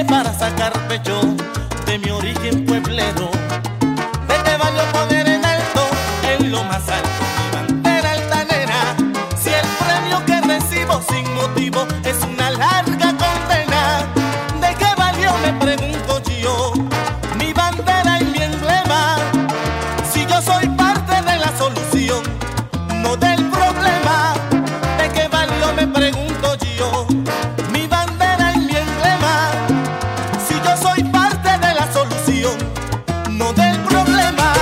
para sacar pecho de mi origen pueblero. ¿De qué valió poner en alto, en lo más alto, mi bandera altanera? Si el premio que recibo sin motivo es una larga condena. ¿De qué valió, me pregunto yo, mi bandera y mi emblema? Si yo soy parte de la solución, no del problema. ¿De qué valió, me pregunto yo, mi bandera y mi emblema? Si yo soy parte de la solución, no del problema.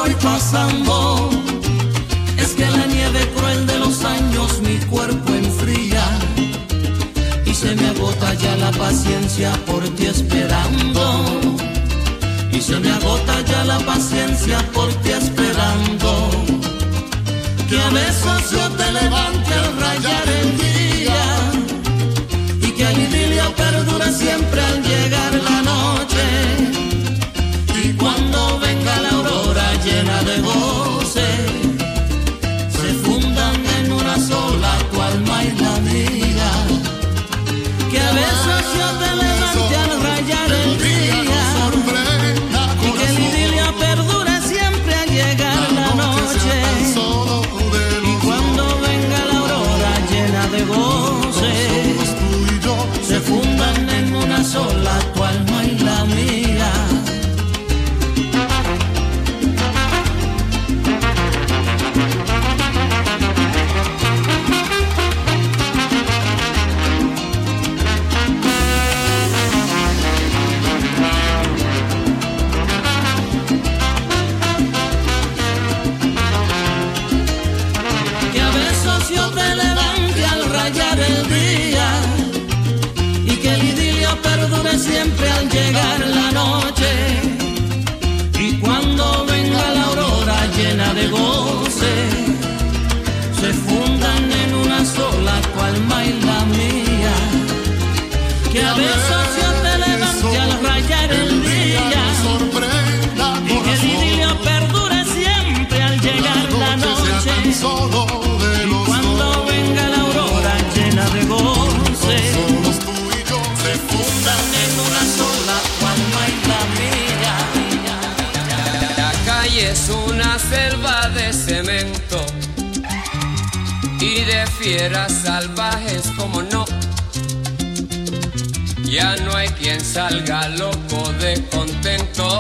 voy pasando. Es que la nieve cruel de los años mi cuerpo enfría y se me agota ya la paciencia por ti esperando. Y se me agota ya la paciencia por ti esperando. Que a veces yo te levante al rayar el día y que el idilio perdure siempre al llegar la noche. Y cuando venga la aurora llena de goce, se fundan en una sola tu alma y la mía. Que a veces yo te levante al rayar el día y que el idilio perdure siempre al llegar la noche. Y cuando venga la aurora llena de goce, se fundan en una sola tu alma y la mía. Que a besos yo te levante al rayar el día y que el idilio perdure siempre al llegar la noche. Y cuando venga la aurora llena de goce, se fundan en una sola tu alma y la mía. Que a besos yo te levante al rayar el día y que el idilio perdure siempre al llegar la noche. Y cuando venga la aurora llena de goce, se fundan en una sola tu alma y la mía. La calle es una selva de cemento y de fieras salvajes, como no. Ya no hay quien salga loco de contento.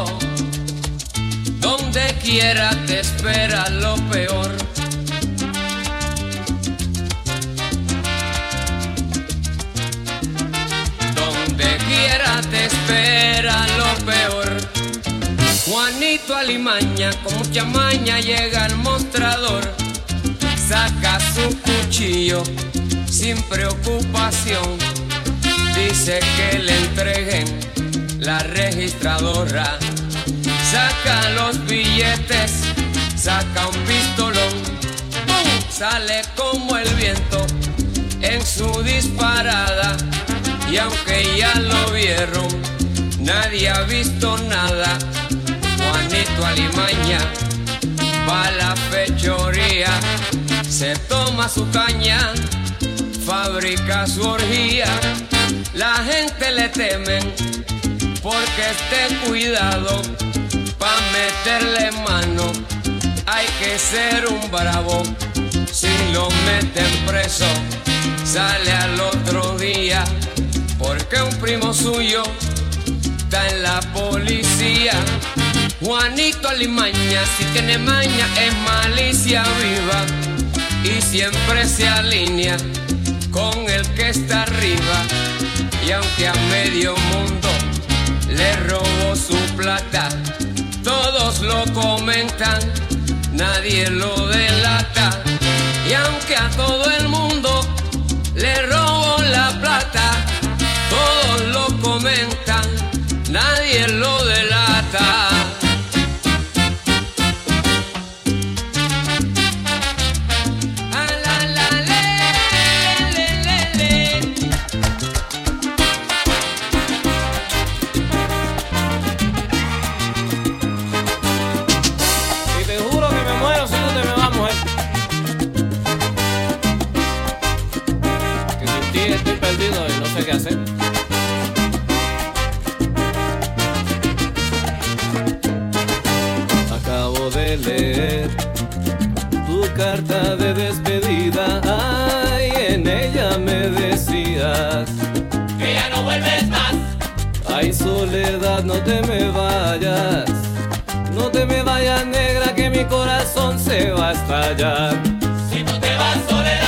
Donde quiera te espera lo peor. Donde quiera te espera lo peor. Juanito Alimaña con mucha maña llega al mostrador, saca su cuchillo sin preocupación, dice que le entreguen la registradora, saca los billetes, saca un pistolón, ¡pum! Sale como el viento en su disparada. Y aunque ya lo vieron, nadie ha visto nada. Juanito Alimaña va a la fechoría, se toma su caña, fabrica su orgía. La gente le temen porque esté cuidado, pa' meterle mano hay que ser un bravo. Si lo meten preso, sale al otro día, porque un primo suyo está en la policía. Juanito Alimaña, si tiene maña, es malicia viva y siempre se alinea con el que está arriba. Y aunque a medio mundo le robó su plata, todos lo comentan, nadie lo delata. Y aunque a todo el mundo le robó la plata, todos lo comentan, nadie lo delata. ¿Qué hacer? Acabo de leer tu carta de despedida. Ay, en ella me decías que ya no vuelves más. Ay, Soledad, no te me vayas, no te me vayas, negra, que mi corazón se va a estallar. Si tú te vas, Soledad.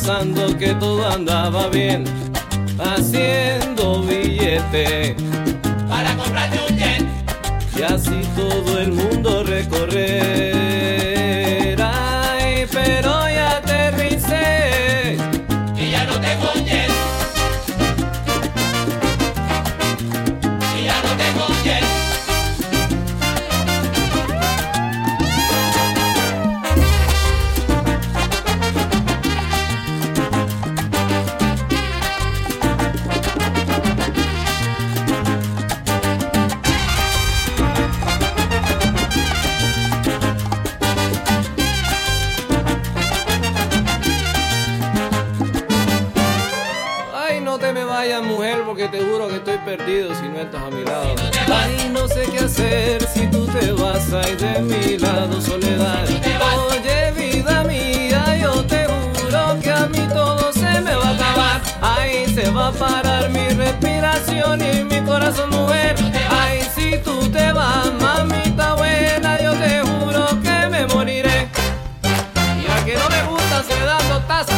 pensando que todo andaba bien, haciendo billete para comprarte un jet. y así todo el mundo recorrer. Ay, pero ya aterricé Y ya no tengo un jet. Y ya no tengo un jet. Ay, no te me vayas, mujer, porque te juro que estoy perdido si no estás a mi lado. te vas. Ay, no sé qué hacer si tú te vas. Ay, de mi lado, soledad. te vas. Oye, vida mía, yo te juro que a mí todo se me va a acabar. Ay, se va a parar mi respiración y mi corazón, mujer. Ay, si tú te vas, mamita buena, yo te juro que me moriré. Y a que no me gusta se dan dos tazas.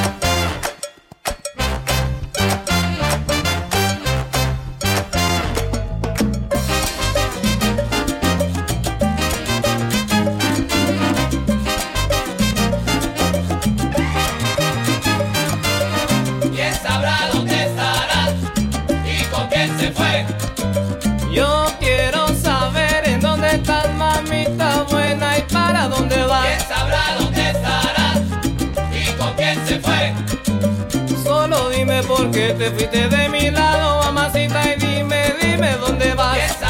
¿Quién sabrá dónde estarás? ¿Y con quién se fue? Yo quiero saber en dónde estás, mamita buena, y para dónde vas. ¿Quién sabrá dónde estarás? ¿Y con quién se fue? Solo dime por qué te fuiste de mi lado, mamacita, y dime dónde vas. ¿Quién sabrá